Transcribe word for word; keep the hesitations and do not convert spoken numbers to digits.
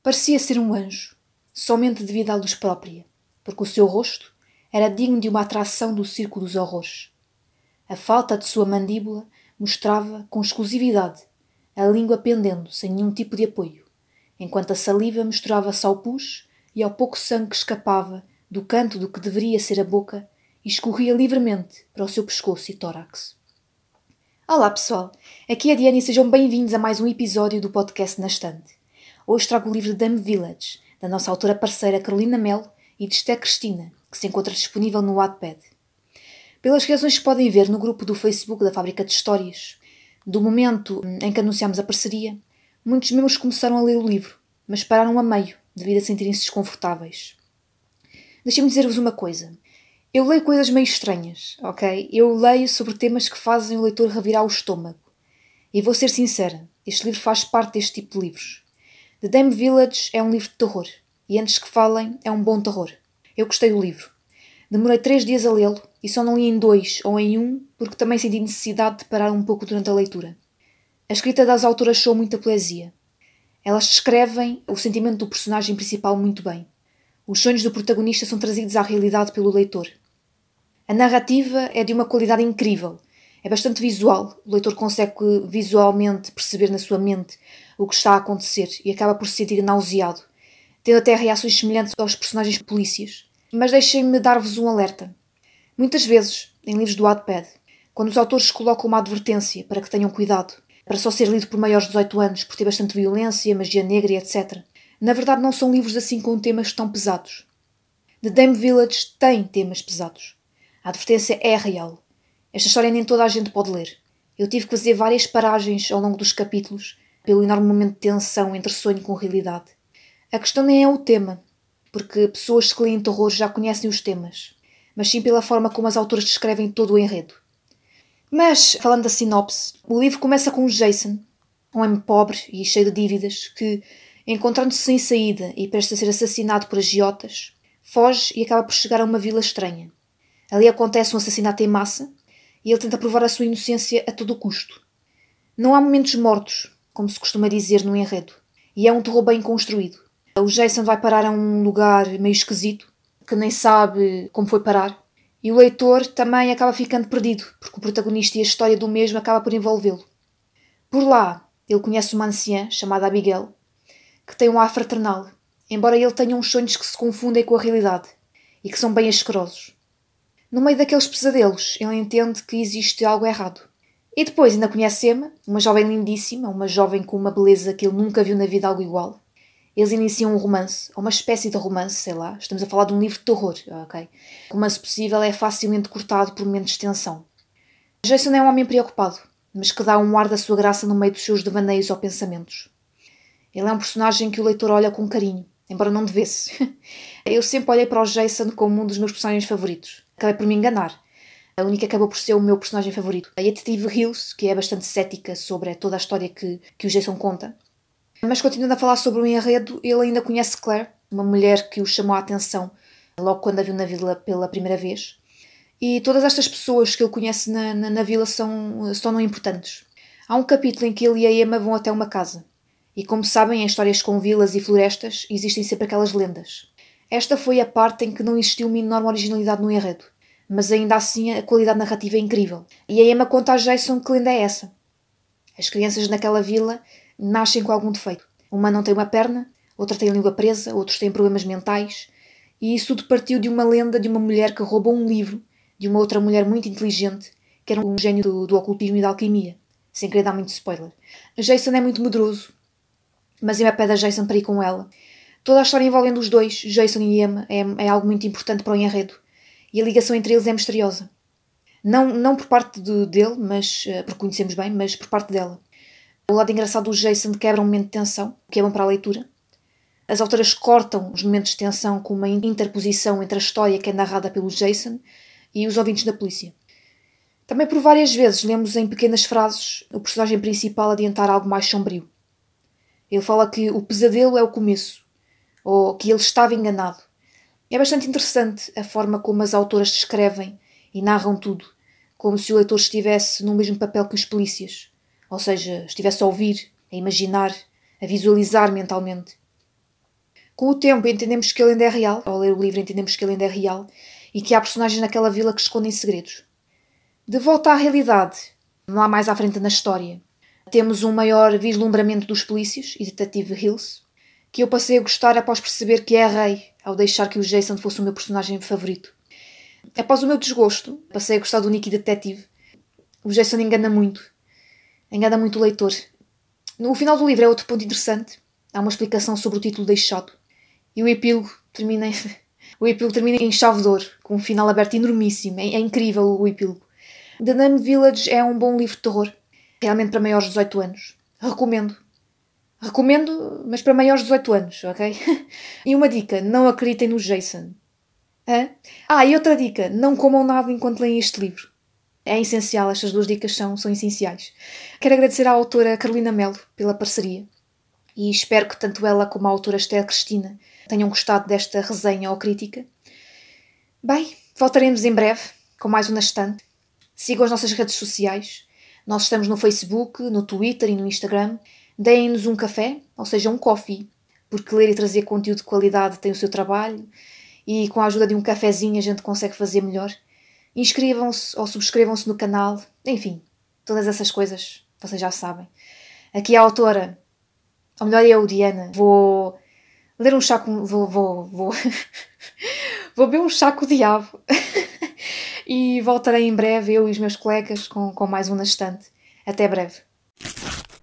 Parecia ser um anjo, somente devido à luz própria, porque o seu rosto era digno de uma atração do circo dos horrores. A falta de sua mandíbula mostrava, com exclusividade, a língua pendendo sem nenhum tipo de apoio, enquanto a saliva misturava-se ao pus e ao pouco sangue que escapava do canto do que deveria ser a boca e escorria livremente para o seu pescoço e tórax. Olá pessoal, aqui é a Diana e sejam bem-vindos a mais um episódio do podcast Na Estante. Hoje trago o livro Dame Village, da nossa autora parceira Carolina Melo e de Esté Cristina, que se encontra disponível no Wattpad. Pelas reações que podem ver no grupo do Facebook da Fábrica de Histórias, do momento em que anunciámos a parceria, muitos membros começaram a ler o livro, mas pararam a meio, devido a sentirem-se desconfortáveis. Deixem-me dizer-vos uma coisa. Eu leio coisas meio estranhas, ok? Eu leio sobre temas que fazem o leitor revirar o estômago. E vou ser sincera, este livro faz parte deste tipo de livros. The Dame Village é um livro de terror, e antes que falem, é um bom terror. Eu gostei do livro. Demorei três dias a lê-lo, e só não li em dois ou em um, porque também senti necessidade de parar um pouco durante a leitura. A escrita das autoras soa muita poesia. Elas descrevem o sentimento do personagem principal muito bem. Os sonhos do protagonista são trazidos à realidade pelo leitor. A narrativa é de uma qualidade incrível. É bastante visual. O leitor consegue visualmente perceber na sua mente o que está a acontecer e acaba por se sentir nauseado, tendo até reações semelhantes aos personagens polícias. Mas deixem-me dar-vos um alerta. Muitas vezes, em livros do Wattpad, quando os autores colocam uma advertência para que tenham cuidado, para só ser lido por maiores de dezoito anos, por ter bastante violência, magia negra e etcétera, na verdade não são livros assim com temas tão pesados. The Dame Village tem temas pesados. A advertência é real. Esta história nem toda a gente pode ler. Eu tive que fazer várias paragens ao longo dos capítulos, pelo enorme momento de tensão entre sonho com realidade. A questão nem é o tema, porque pessoas que leem terror já conhecem os temas, mas sim pela forma como as autoras descrevem todo o enredo. Mas, falando da sinopse, o livro começa com Jason, um homem pobre e cheio de dívidas, que, encontrando-se sem saída e prestes a ser assassinado por agiotas, foge e acaba por chegar a uma vila estranha. Ali acontece um assassinato em massa e ele tenta provar a sua inocência a todo o custo. Não há momentos mortos, como se costuma dizer no enredo, e é um terror bem construído. O Jason vai parar a um lugar meio esquisito, que nem sabe como foi parar, e o leitor também acaba ficando perdido, porque o protagonista e a história do mesmo acaba por envolvê-lo. Por lá, ele conhece uma anciã chamada Abigail, que tem um ar fraternal, embora ele tenha uns sonhos que se confundem com a realidade e que são bem asquerosos. No meio daqueles pesadelos, ele entende que existe algo errado. E depois ainda conhece Emma, uma jovem lindíssima, uma jovem com uma beleza que ele nunca viu na vida algo igual. Eles iniciam um romance, ou uma espécie de romance, sei lá. Estamos a falar de um livro de terror, ok? O romance possível é facilmente cortado por momentos de tensão. Jason é um homem preocupado, mas que dá um ar da sua graça no meio dos seus devaneios ou pensamentos. Ele é um personagem que o leitor olha com carinho, embora não devesse. Eu sempre olhei para o Jason como um dos meus personagens favoritos. Acabei por me enganar. A única acabou por ser o meu personagem favorito. A Detetive Hills, que é bastante cética sobre toda a história que, que o Jason conta. Mas continuando a falar sobre o enredo, ele ainda conhece Claire, uma mulher que o chamou a atenção logo quando a viu na vila pela primeira vez. E todas estas pessoas que ele conhece na, na, na vila são, se tornam importantes. Há um capítulo em que ele e a Emma vão até uma casa. E como sabem, em histórias com vilas e florestas, existem sempre aquelas lendas. Esta foi a parte em que não existiu uma enorme originalidade no enredo, mas ainda assim a qualidade narrativa é incrível. E a Emma conta a Jason que lenda é essa. As crianças naquela vila nascem com algum defeito. Uma não tem uma perna, outra tem a língua presa, outros têm problemas mentais, e isso tudo partiu de uma lenda de uma mulher que roubou um livro de uma outra mulher muito inteligente, que era um gênio do, do ocultismo e da alquimia, sem querer dar muito spoiler. Jason é muito medroso, mas Emma pede a Jason para ir com ela. Toda a história envolvendo os dois, Jason e Emma, é, é algo muito importante para o enredo. E a ligação entre eles é misteriosa. Não, não por parte de, dele, mas, porque conhecemos bem, mas por parte dela. O lado engraçado do Jason quebra um momento de tensão, que é bom para a leitura. As autoras cortam os momentos de tensão com uma interposição entre a história que é narrada pelo Jason e os ouvintes da polícia. Também por várias vezes lemos em pequenas frases o personagem principal adiantar algo mais sombrio. Ele fala que o pesadelo é o começo, ou que ele estava enganado. É bastante interessante a forma como as autoras descrevem e narram tudo, como se o leitor estivesse no mesmo papel que os polícias, ou seja, estivesse a ouvir, a imaginar, a visualizar mentalmente. Com o tempo entendemos que ele ainda é real, ao ler o livro entendemos que ele ainda é real e que há personagens naquela vila que escondem segredos. De volta à realidade, lá mais à frente na história, temos um maior vislumbramento dos polícios e detetive Hills, que eu passei a gostar após perceber que errei ao deixar que o Jason fosse o meu personagem favorito. Após o meu desgosto, passei a gostar do Nicky Detetive. O Jason engana muito. Engana muito o leitor. No final do livro é outro ponto interessante. Há uma explicação sobre o título deixado. E o epílogo termina, o epílogo termina em chave de ouro, com um final aberto enormíssimo. É, é incrível o epílogo. The Nun Village é um bom livro de terror. Realmente para maiores de dezoito anos. Recomendo. Recomendo, mas para maiores de dezoito anos, ok? E uma dica, não acreditem no Jason. Hã? Ah, e outra dica, não comam nada enquanto leem este livro. É essencial, estas duas dicas são, são essenciais. Quero agradecer à autora Carolina Melo pela parceria e espero que tanto ela como a autora Esther Cristina tenham gostado desta resenha ou crítica. Bem, voltaremos em breve com mais um Na Estante. Sigam as nossas redes sociais. Nós estamos no Facebook, no Twitter e no Instagram. Deem-nos um café, ou seja, um coffee, porque ler e trazer conteúdo de qualidade tem o seu trabalho e com a ajuda de um cafezinho a gente consegue fazer melhor. Inscrevam-se ou subscrevam-se no canal, enfim, todas essas coisas, vocês já sabem. Aqui a autora, ou melhor eu, Diana, vou ler um chá com... vou... vou... vou, vou beber um chá com o diabo. E voltarei em breve, eu e os meus colegas, com, com mais um Na Estante. Até breve.